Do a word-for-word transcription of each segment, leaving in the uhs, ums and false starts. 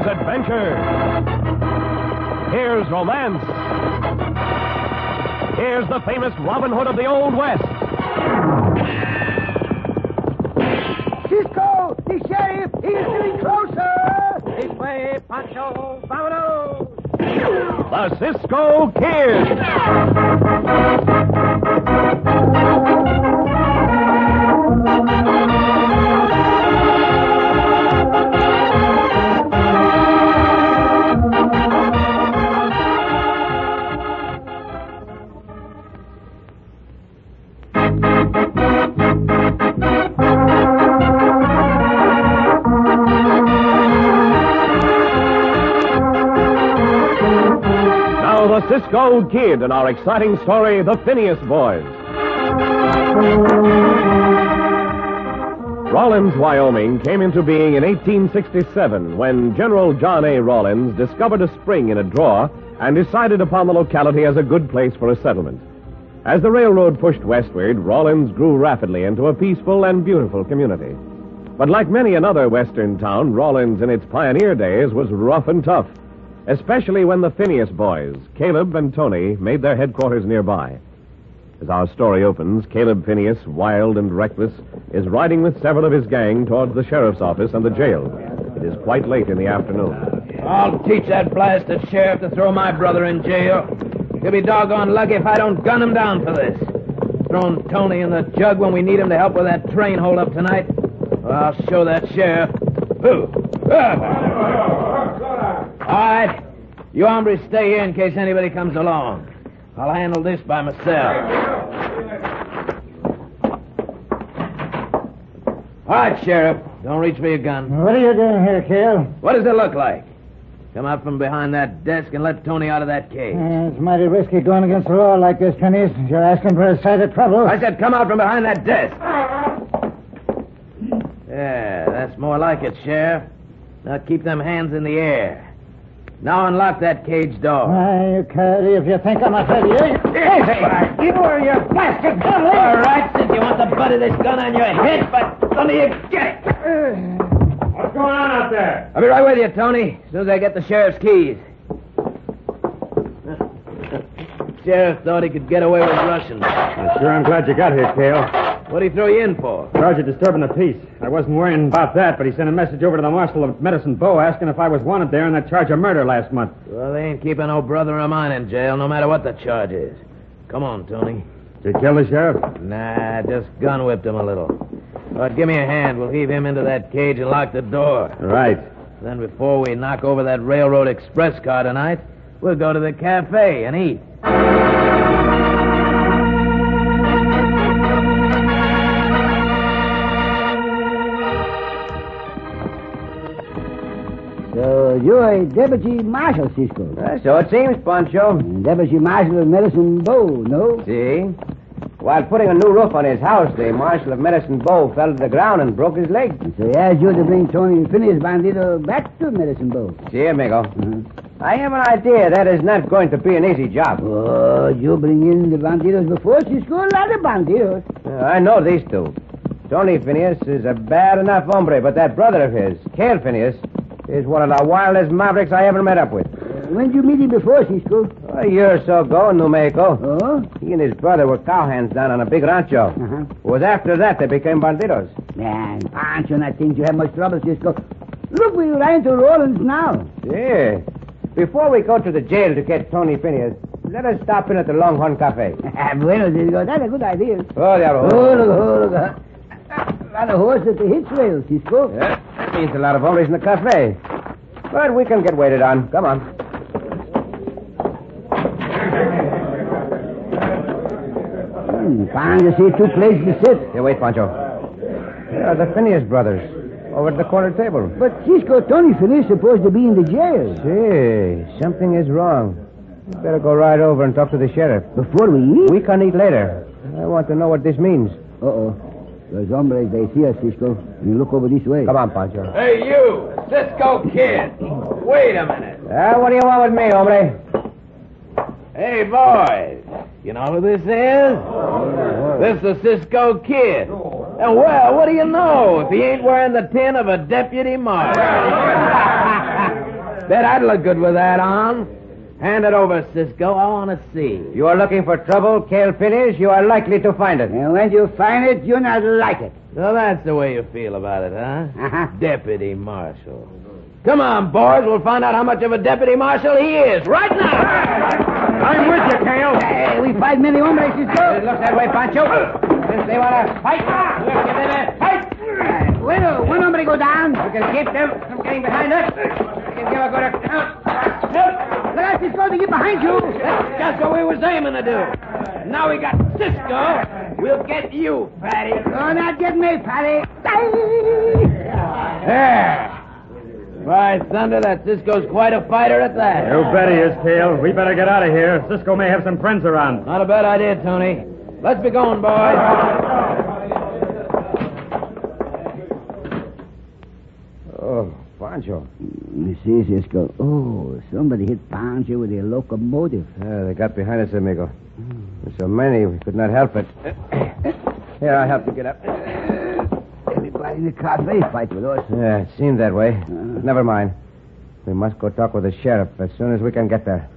Here's adventure. Here's romance. Here's the famous Robin Hood of the Old West. Cisco, the sheriff, he's getting closer. This way, Pancho. Vámonos. The Cisco Kid. The Cisco Kid in our exciting story, The Phineas Boys. Rawlins, Wyoming came into being in eighteen sixty-seven when General John A. Rawlins discovered a spring in a drawer and decided upon the locality as a good place for a settlement. As the railroad pushed westward, Rawlins grew rapidly into a peaceful and beautiful community. But like many another western town, Rawlins in its pioneer days was rough and tough. Especially when the Phineas boys, Caleb and Tony, made their headquarters nearby. As our story opens, Caleb Phineas, wild and reckless, is riding with several of his gang towards the sheriff's office and the jail. It is quite late in the afternoon. I'll teach that blasted sheriff to throw my brother in jail. He'll be doggone lucky if I don't gun him down for this. Throwing Tony in the jug when we need him to help with that train hold-up tonight. Well, I'll show that sheriff. Ooh. All right. You hombres stay here in case anybody comes along. I'll handle this by myself. All right, Sheriff. Don't reach for your gun. What are you doing here, Cale? What does it look like? Come out from behind that desk and let Tony out of that cage. Uh, it's mighty risky going against the law like this, Phineas. You're asking for a sight of trouble. I said come out from behind that desk. Yeah, that's more like it, Sheriff. Now keep them hands in the air. Now unlock that cage door. Why, you coyote, if you think I'm afraid of you... Hey, you or your blasted gun! All right, since you want the butt of this gun on your head, but let me get it. What's going on out there? I'll be right with you, Tony, as soon as I get the sheriff's keys. Sheriff thought he could get away with Russians. Well, sure, I'm glad you got here, Cale. What'd he throw you in for? Charge of disturbing the peace. I wasn't worrying about that, but he sent a message over to the marshal of Medicine Bow asking if I was wanted there on that charge of murder last month. Well, they ain't keeping no brother of mine in jail, no matter what the charge is. Come on, Tony. Did you kill the sheriff? Nah, just gun whipped him a little. All right, give me a hand. We'll heave him into that cage and lock the door. Right. Then before we knock over that railroad express car tonight, we'll go to the cafe and eat. So you're a deputy marshal, Cisco. Uh, so it seems, Pancho. Deputy marshal of Medicine Bow, no? See? While putting a new roof on his house, the marshal of Medicine Bow fell to the ground and broke his leg. So he asked you to bring Tony Phineas Bandito back to Medicine Bow. See, amigo. Uh-huh. I have an idea that is not going to be an easy job. Oh, you bring in the banditos before, Cisco? A lot of banditos. Uh, I know these two. Tony Phineas is a bad enough hombre, but that brother of his, Cale Phineas, is one of the wildest mavericks I ever met up with. Uh, when did you meet him before, Cisco? A year or so ago in New Mexico. Oh? He and his brother were cowhands down on a big rancho. Uh-huh. It was after that they became banditos. Man, Pancho not think you have much trouble, Cisco. Look, we're riding to Rawlins now. Yeah. Before we go to the jail to get Tony Phineas, let us stop in at the Longhorn Cafe. Bueno, Cisco, that's a good idea. Oh, there. Oh, look, oh, look. Uh, a lot of horse at the hitch rail, Cisco. Yeah, that means a lot of hombres in the cafe. But we can get waited on. Come on. Hmm, fine to see two places to sit. Here, wait, Pancho. Here are the Phineas brothers over at the corner table. But Cisco, Tony Phineas supposed to be in the jail. See, something is wrong. We better go right over and talk to the sheriff. Before we eat? We can eat later. I want to know what this means. Uh-oh. Those hombres, they see us, Cisco. You look over this way. Come on, Pancho. Hey, you, Cisco Kid. Wait a minute. Uh, what do you want with me, hombre? Hey, boys. You know who this is? This is the Cisco Kid. And, well, what do you know if he ain't wearing the tin of a deputy marshal? Bet I'd look good with that on. Hand it over, Cisco. I want to see. You are looking for trouble, Cale Phineas. You are likely to find it. And when you find it, you'll not like it. So that's the way you feel about it, huh? Uh-huh. Deputy Marshal. Come on, boys. We'll find out how much of a deputy marshal he is right now. I'm with you, Cale. Hey, we fight many hombres, Cisco. It looks that way, Pancho. Since they want to fight, we'll give it a fight. Uh, when, uh, one hombre go down. We can keep them from getting behind us. We can give a good account. Look out, Cisco, they get behind you. That's just what we was aiming to do. Now we got Cisco. We'll get you, Fatty. Oh, not get me, Patty. There. By thunder, that Cisco's quite a fighter at that. You bet he is, Cale. We better get out of here. Cisco may have some friends around. Not a bad idea, Tony. Let's be going, boys. Oh, Pancho. You see, Cisco. Oh, somebody hit Pancho with a locomotive. Uh, they got behind us, amigo. There's so many, we could not help it. Here, I'll help you get up. Everybody in the cafe fight with us. Yeah, it seemed that way. But never mind. We must go talk with the sheriff as soon as we can get there.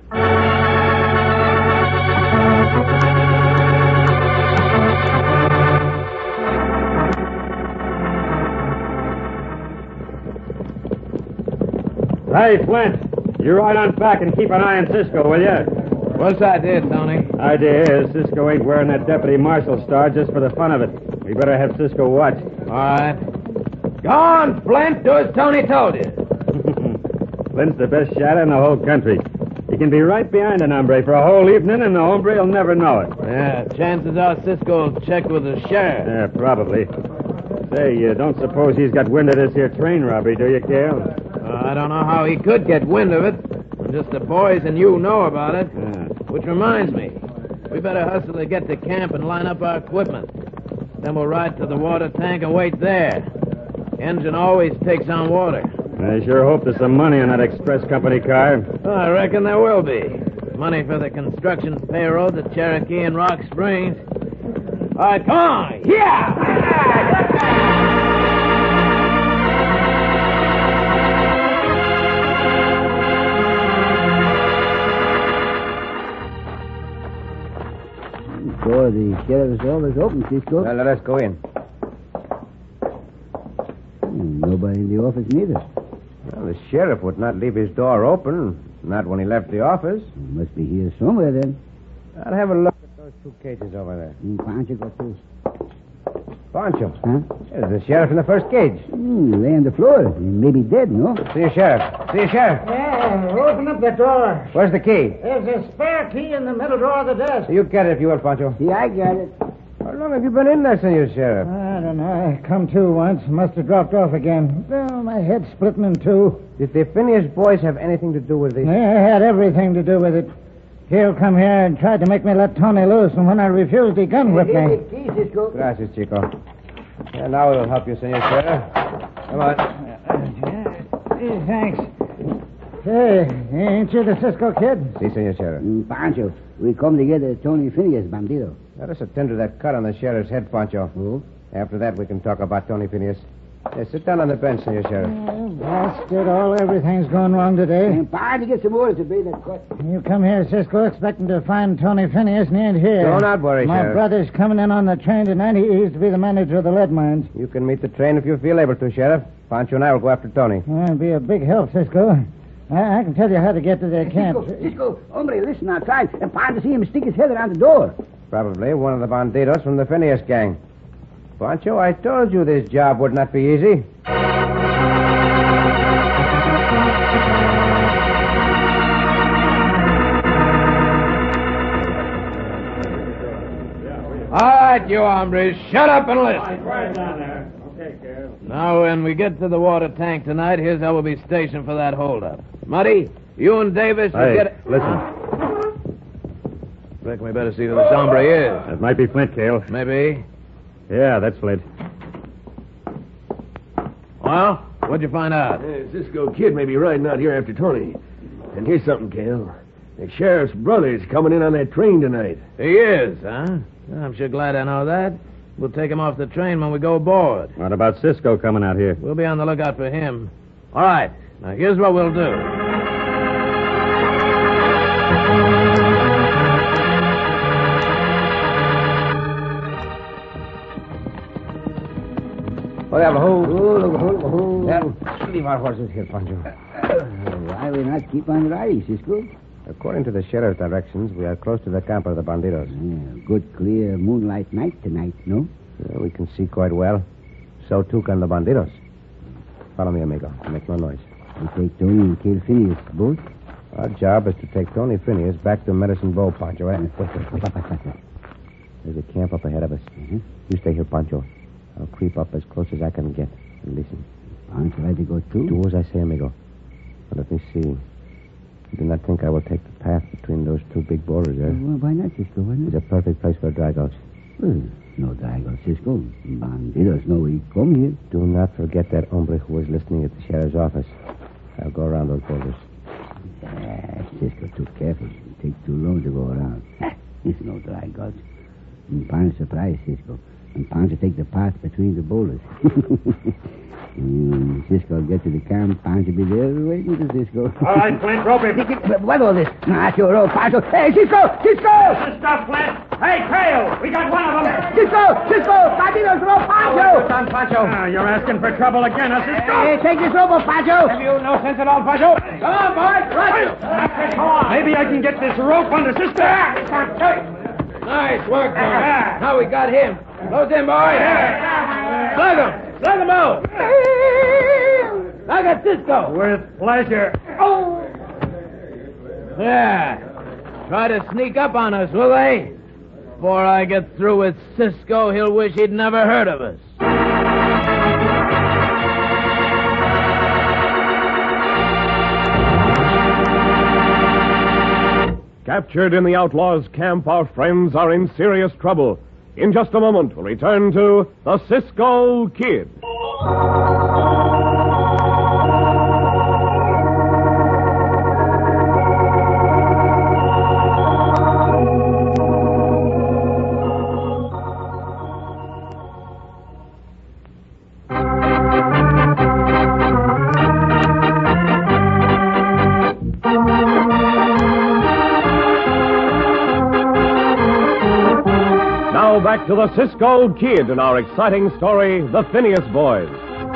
Hey, Flint. You ride on back and keep an eye on Cisco, will you? What's the idea, Tony? Idea is Cisco ain't wearing that deputy marshal star just for the fun of it. We better have Cisco watched. All right. Go on, Flint. Do as Tony told you. Flint's the best shot in the whole country. He can be right behind an hombre for a whole evening, and the hombre will never know it. Yeah, chances are Cisco will check with the sheriff. Yeah, probably. Say, you don't suppose he's got wind of this here train robbery, do you, Cale? Uh, I don't know how he could get wind of it. Just the boys and you know about it. Yeah. Which reminds me, we better hustle to get to camp and line up our equipment. Then we'll ride to the water tank and wait there. Engine always takes on water. I sure hope there's some money on that express company car. I reckon there will be. Money for the construction payroll at Cherokee and Rock Springs. All right, come on. Yeah! Door of the sheriff's office open, Cisco. Well, let us go in. Hmm, nobody in the office neither. Well, the sheriff would not leave his door open. Not when he left the office. He must be here somewhere then. I'll have a look at those two cages over there. Hmm, Pancho got this. Pancho. Huh? There's the sheriff in the first cage. Hmm, lay on the floor. He may be dead, no? See you, sheriff. See you, sheriff. Yeah, open up the door. Where's the key? There's a spare key in the middle drawer of the desk. You get it if you will, Pancho. See, I got it. How long have you been in there, senor sheriff? I don't know. I come to once. Must have dropped off again. Well, my head's splitting in two. Did the Phineas boys have anything to do with this? Yeah, I had everything to do with it. He'll come here and tried to make me let Tony loose, and when I refused, he gun whipped Here's me. the key, Cisco. Gracias, Chico. And now we'll help you, senor sheriff. Come on. Hey, thanks. Hey, ain't you the Cisco kid? See, senor sheriff. Hmm, Pancho, we come to get uh, Tony Phineas, bandido. Let us attend to that cut on the sheriff's head, Pancho. Oh? After that, we can talk about Tony Phineas. Yeah, sit down on the bench, senor sheriff. Oh, bastard, all everything's going wrong today. And Pancho, get some water to bathe that cut. You come here, Cisco, expecting to find Tony Phineas, and he ain't here. Do not worry, My Sheriff. brother's coming in on the train tonight. He used to be the manager of the lead mines. You can meet the train if you feel able to, Sheriff. Pancho and I will go after Tony. That'd be a big help, Cisco. I, I can tell you how to get to their camp. Cisco, Cisco, hombre, listen outside. And Pancho see him stick his head around the door. Probably one of the bandidos from the Phineas gang. Pancho, I told you this job would not be easy. All right, you hombres, shut up and listen. Right down there. Okay, Carol. Now, when we get to the water tank tonight, here's how we'll be stationed for that holdup. Muddy, you and Davis will Hey, get... listen. Huh? Reckon we better see who this hombre is. That might be Flint, Cale. Maybe. Yeah, that's Flint. Well, what'd you find out? Hey, Cisco Kid may be riding out here after Tony. And here's something, Cale. The sheriff's brother's coming in on that train tonight. He is, huh? I'm sure glad I know that. We'll take him off the train when we go aboard. What about Cisco coming out here? We'll be on the lookout for him. All right. Now, here's what we'll do. Oh, yeah, Oh, look, oh, oh. Yeah, leave our horses here, Pancho. Why we not keep on riding, Cisco? According to the sheriff's directions, we are close to the camp of the bandidos. Yeah, good, clear moonlight night tonight, no? Yeah, we can see quite well. So, too, can the bandidos. Follow me, amigo. Make no noise. We take Tony and kill Phineas, both? Our job is to take Tony Phineas back to Medicine Bow, Pancho. Eh? There's a camp up ahead of us. Mm-hmm. You stay here, Pancho. I'll creep up as close as I can get and listen. Pancho ready to go too? Do as I say, amigo. But let me see. You do not think I will take the path between those two big boulders there? Well, why not, Cisco? Why not? It's a perfect place for dragouts. Well, no dragouts, Cisco. Bandidos know we come here. Do not forget that hombre who was listening at the sheriff's office. I'll go around those boulders. Yeah, Cisco, too careful. It takes too long to go around. It's no dragouts. And Pancho surprised Cisco. And Pancho take the path between the boulders. mm, Cisco get to the camp. Pancho be there waiting for Cisco. All right, Flint, rope him. What all this? Not your rope, Pancho. Hey, Cisco! Cisco! This stuff, Flint. Hey, Kale, we got one of them. Cisco! Cisco! Bandidos rope, Pancho! Don Pancho. Ah, you're asking for trouble again, huh, Cisco? Hey, take this rope, Pancho! Have you no sense at all, Pancho? Come on, boys, run! Maybe I can get this rope under Cisco. Nice work, boys. Now we got him. Close in, boys. Slug him. Slug him out. I got Cisco. With pleasure. Yeah. Try to sneak up on us, will they? Before I get through with Cisco, he'll wish he'd never heard of us. Captured in the outlaws' camp, our friends are in serious trouble. In just a moment, we'll return to the Cisco Kid. Back to the Cisco Kid in our exciting story, The Phineas Boys.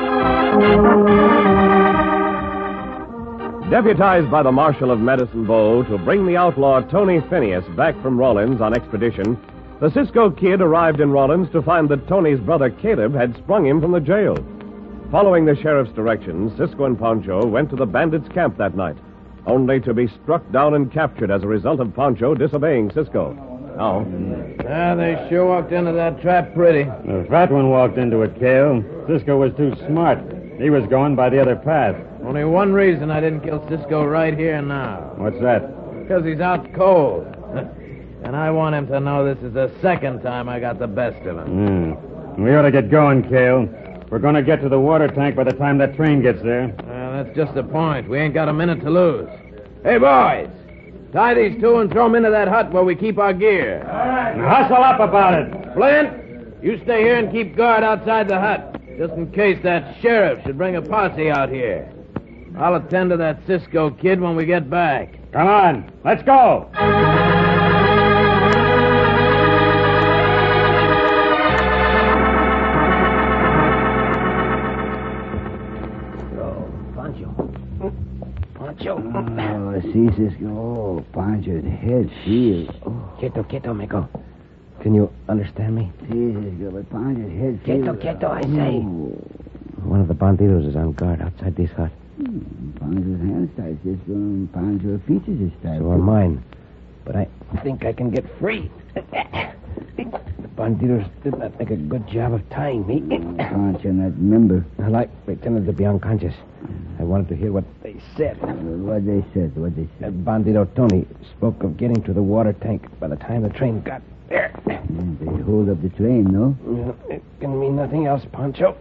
Deputized by the Marshal of Medicine Bow to bring the outlaw Tony Phineas back from Rawlins on expedition, the Cisco Kid arrived in Rawlins to find that Tony's brother Caleb had sprung him from the jail. Following the sheriff's directions, Cisco and Pancho went to the bandits' camp that night, only to be struck down and captured as a result of Pancho disobeying Cisco. Oh. Yeah, they sure walked into that trap pretty. The fat one walked into it, Cale. Cisco was too smart. He was going by the other path. Only one reason I didn't kill Cisco right here and now. What's that? Because he's out cold. And I want him to know this is the second time I got the best of him. Mm. We ought to get going, Cale. We're going to get to the water tank by the time that train gets there. Uh, that's just the point. We ain't got a minute to lose. Hey, boys. Tie these two and throw them into that hut where we keep our gear. All right. Hustle up about it. Flint, you stay here and keep guard outside the hut, just in case that sheriff should bring a posse out here. I'll attend to that Cisco Kid when we get back. Come on. Let's go. Oh, see, Cisco. Oh, Pancho's head feels. Oh. Quieto, quieto, amigo. Can you understand me? See, Cisco, but Pancho's head feels. Quieto, quieto, I say. Oh. One of the bandidos is on guard outside this hut. Hmm. Pancho's hands tied, Cisco, and Pancho's features is tied. So are mine. But I think I can get free. The bandidos did not make a good job of tying me. Pancho not remember. I like pretending to be unconscious. I wanted to hear what they said. Uh, what they said, what they That said. bandito Tony spoke of getting to the water tank by the time the train got there. Yeah, they hold up the train, no? Well, it can mean nothing else, Pancho.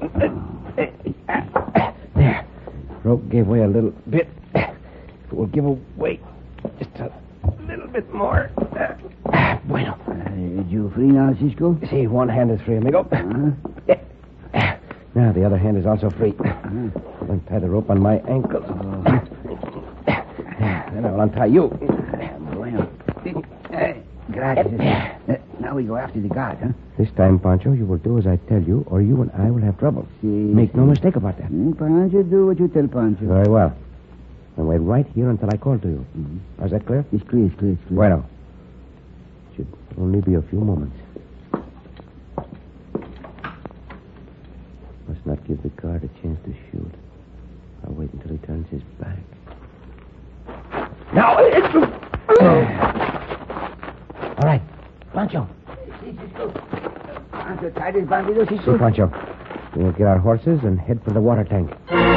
There. Rope gave way a little bit. If it will give away just a little bit more. Bueno. Uh, you free now, Cisco? See, one hand is free, amigo. Uh-huh. Now, the other hand is also free. Uh-huh. Untie the rope on my ankles. Oh. Then I will untie you. Bueno. Hey, gracias. Uh, now we go after the guard, huh? This time, Pancho, you will do as I tell you, or you and I will have trouble. Si, Make no si. mistake about that. Mm, Pancho, do what you tell Pancho. Very well. Then wait right here until I call to you. Mm-hmm. Is that clear? It's clear, it's clear, it's clear. Bueno. Should only be a few moments. Must not give the guard a chance to shoot. I'll wait until he turns his back. Now, it's... All right. Pancho. Pancho, tie this bandido, See, Cisco. Pancho. We'll get our horses and head for the water tank.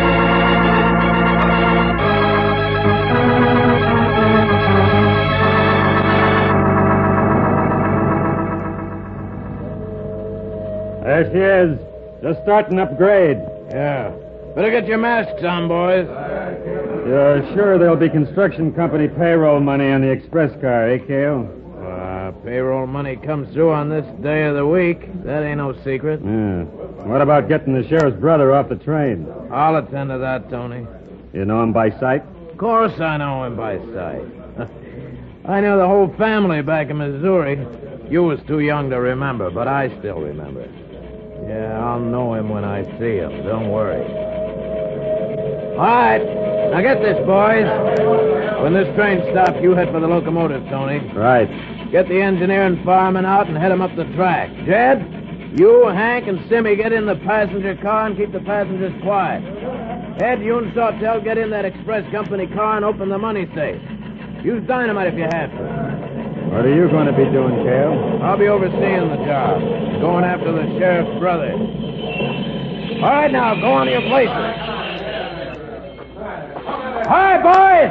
There she is. Just starting upgrade. Yeah. Better get your masks on, boys. You're sure there'll be construction company payroll money on the express car, eh, Cale? Uh, payroll money comes through on this day of the week. That ain't no secret. Yeah. What about getting the sheriff's brother off the train? I'll attend to that, Tony. You know him by sight? Of course I know him by sight. I know the whole family back in Missouri. You was too young to remember, but I still remember. Yeah, I'll know him when I see him. Don't worry. All right. Now get this, boys. When this train stops, you head for the locomotive, Tony. Right. Get the engineer and fireman out and head them up the track. Jed, you, Hank, and Simmy get in the passenger car and keep the passengers quiet. Ed, you and Sawtell get in that express company car and open the money safe. Use dynamite if you have to. What are you going to be doing, Cale? I'll be overseeing the job. Going after the sheriff's brother. All right, now, go on to your places. All right, boys!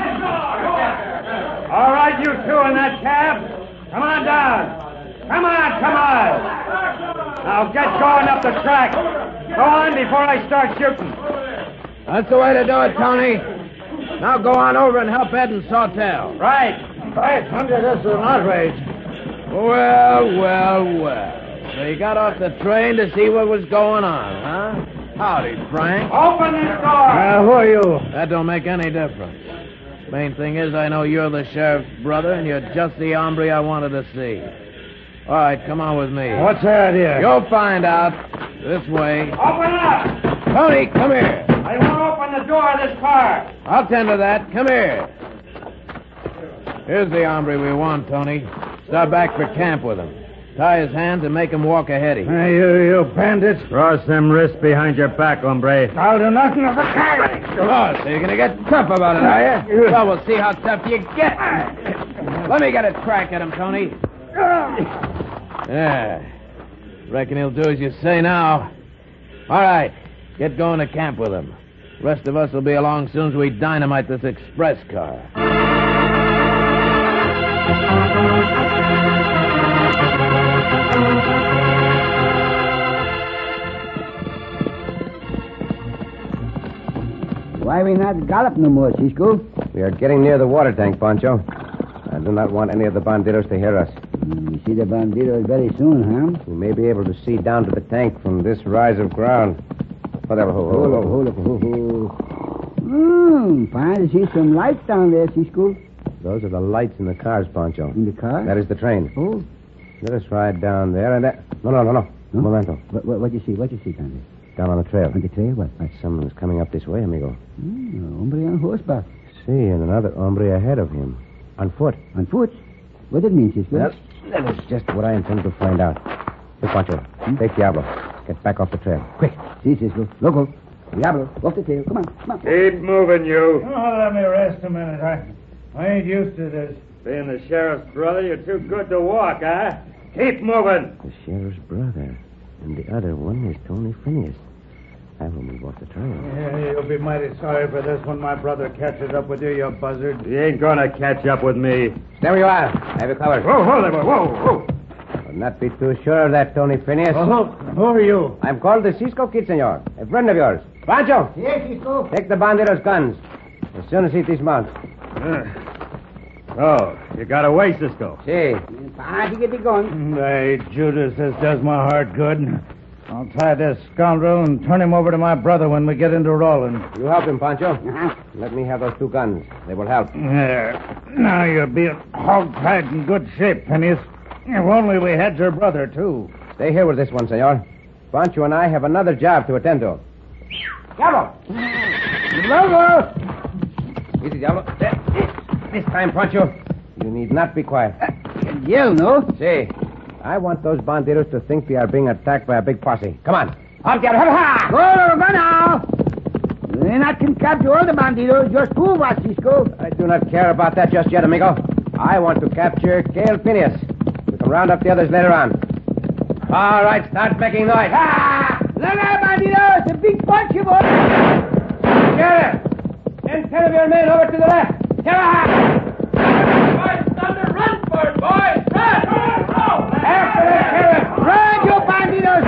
All right, you two in that cab. Come on down. Come on, come on. Now get going up the track. Go on before I start shooting. That's the way to do it, Tony. Now go on over and help Ed and Sawtell. Right. Right, under this is an outrage. Well, well, well. So you got off the train to see what was going on, huh? Howdy, Frank. Open this door. Uh, who are you? That don't make any difference. Main thing is I know you're the sheriff's brother, and you're just the hombre I wanted to see. All right, come on with me. What's the idea? You'll find out. This way. Open up. Tony, come here. I won't open the door of this car. I'll tend to that. Come here. Here's the hombre we want, Tony. Start back for camp with him. Tie his hands and make him walk ahead of you. Hey, you, you bandits. Cross them wrists behind your back, hombre. I'll do nothing of the kind. Oh, so you're going to get tough about it, are you? Well, we'll see how tough you get. Let me get a crack at him, Tony. Yeah. Reckon he'll do as you say now. All right. Get going to camp with him. Rest of us will be along soon as we dynamite this express car. Why we not gallop no more, Cisco? We are getting near the water tank, Pancho. I do not want any of the bandidos to hear us. Mm, we see the bandidos very soon, huh? We may be able to see down to the tank from this rise of ground. Whatever. Hold, Hold hold, up, hold. hold up, hold up. Hmm, fine to see some lights down there, Cisco. Those are the lights in the cars, Pancho. In the car? That is the train. Oh. Let us ride down there and that... No, no, no, no. Huh? Momento. What, what, what you see? What you see down there? Down on the trail. On the trail? What? what? Someone is coming up this way, amigo. Hmm, hombre on horseback. See, and another hombre ahead of him. On foot. On foot? What that mean, Cisco? Well, that is just what I intend to find out. Here, Pancho. Take Diablo. Get back off the trail. Quick. See, Cisco. Loco. Diablo, off the tail. Come on, come on. Keep moving, you. Oh, let me rest a minute. I, I ain't used to this. Being the sheriff's brother, you're too good to walk, huh? Keep moving. The sheriff's brother. And the other one is Tony Phineas. I will move off the trail. Yeah, you'll be mighty sorry for this when my brother catches up with you, you buzzard. You ain't gonna catch up with me. Stay where you are. I have you covered. Whoa, whoa there, boy. Whoa, whoa. I'll not be too sure of that, Tony Phineas. Oh, who are you? I'm called the Cisco Kid, senor. A friend of yours. Pancho! Yes, Cisco. Take the bandidos' guns. As soon as he dismounts. Uh, oh, you got away, Cisco. See. Fine to get it going. Hey, Judas, this does my heart good. I'll tie this scoundrel and turn him over to my brother when we get into Roland. You help him, Pancho. Uh-huh. Let me have those two guns. They will help. There. Now you'll be hog-tied in good shape, Phineas. If only we had your brother, too. Stay here with this one, senor. Pancho and I have another job to attend to. Diablo! Diablo! Easy, Diablo. There. This time, Pancho, you need not be quiet. Yell, no? See, I want those bandidos to think they are being attacked by a big posse. Come on. Out there. Ha! Go, go now. Then I can capture all the bandidos. Just two of us, Cisco. I do not care about that just yet, amigo. I want to capture Cale Phineas. We can round up the others later on. All right, start making noise. Ha! Look out, bandidos. A big bunch of us. Sheriff, send ten of your men over to the left. Ha! Boys, thunder, run for it, boys! Run! After the sheriff! Run, you bandidos.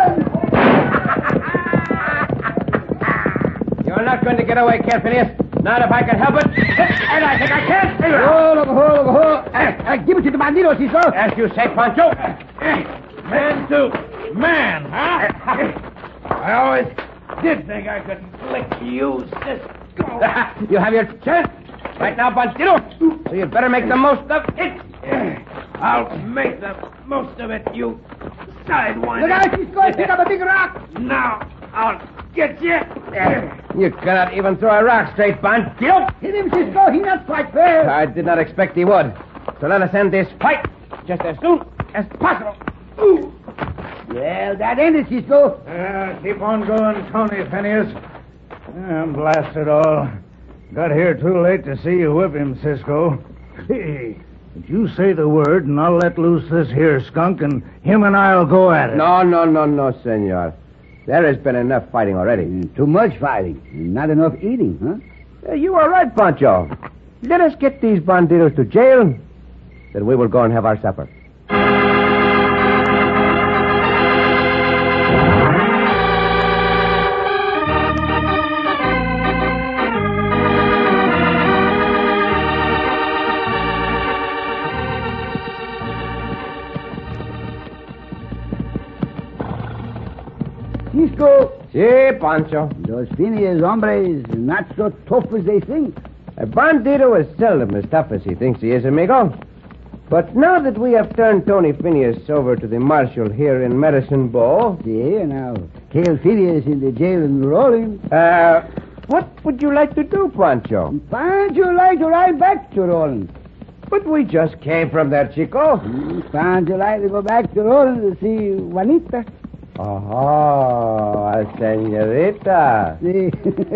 Run! You're not going to get away, Cale Phineas. Not if I can help it. And I think I can. Hold, hold, hold. Uh, give it to the bandidos, Cisco. As you say, Pancho. Man, too. Man, huh? I always did think I could lick you, Cisco. You have your chance. Right now, Bandido. So you better make the most of it. I'll make the most of it, you sidewinder. Look out, Cisco. Pick up a big rock. Now, I'll get you. You cannot even throw a rock straight, Bandido. Hit him, Cisco. He not fight fair. I did not expect he would. So let us end this fight just as soon as possible. Ooh. Well, that ended, Cisco. Uh, keep on going, Tony Phineas. I'm blasted all. Got here too late to see you whip him, Cisco. Hey, but you say the word, and I'll let loose this here skunk, and him and I'll go at it. No, no, no, no, senor. There has been enough fighting already. Mm, too much fighting. Not enough eating, huh? Uh, you are right, Pancho. Let us get these bandidos to jail. Then we will go and have our supper. Cisco. Si, Pancho. Those Phineas hombres not so tough as they think. A bandito is seldom as tough as he thinks he is, amigo. But now that we have turned Tony Phineas over to the marshal here in Medicine Bow... See, now, Cale Phineas in the jail in New Orleans. Uh, what would you like to do, Pancho? Pancho like to ride back to New Orleans. But we just came from there, Chico. Mm, Pancho like to go back to New Orleans to see Juanita. Oh, senorita. See,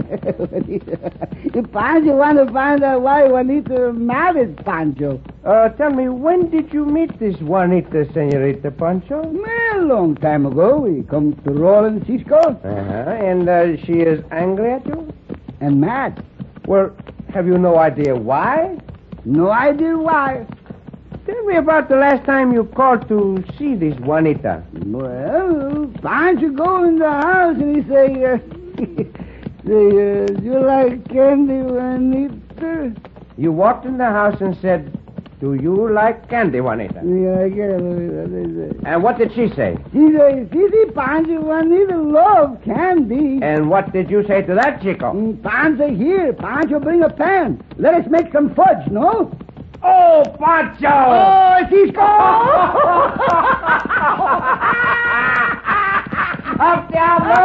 Pancho want to find out why Juanita married Pancho. Uh, tell me, when did you meet this Juanita, senorita Pancho? Well, a long time ago. We come to New Orleans, Cisco. Uh-huh. And uh, she is angry at you? And mad. Well, have you no idea why? No idea why. Tell me about the last time you called to see this Juanita. Well, Pancho go in the house and he say, uh, say, uh, do you like candy, Juanita? You walked in the house and said, do you like candy, Juanita? Yeah, I get it. And what did she say? She say, see, see, Pancho, Juanita love candy. And what did you say to that, Chico? Mm, Pancho, here, Pancho, bring a pan. Let us make some fudge, no? Oh, Pancho! Oh, Cisco! Up, Diablo!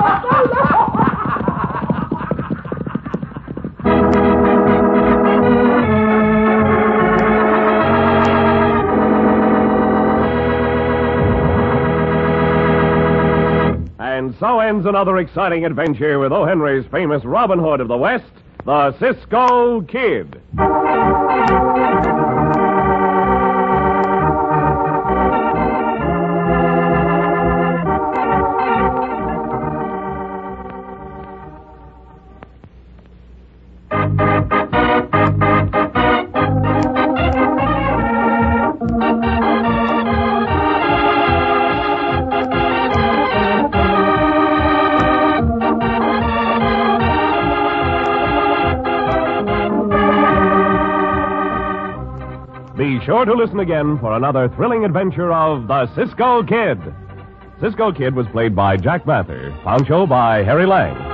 And so ends another exciting adventure with O. Henry's famous Robin Hood of the West, the Cisco Kid. Be sure to listen again for another thrilling adventure of the Cisco Kid. Cisco Kid was played by Jack Mather, Pancho by Harry Lang.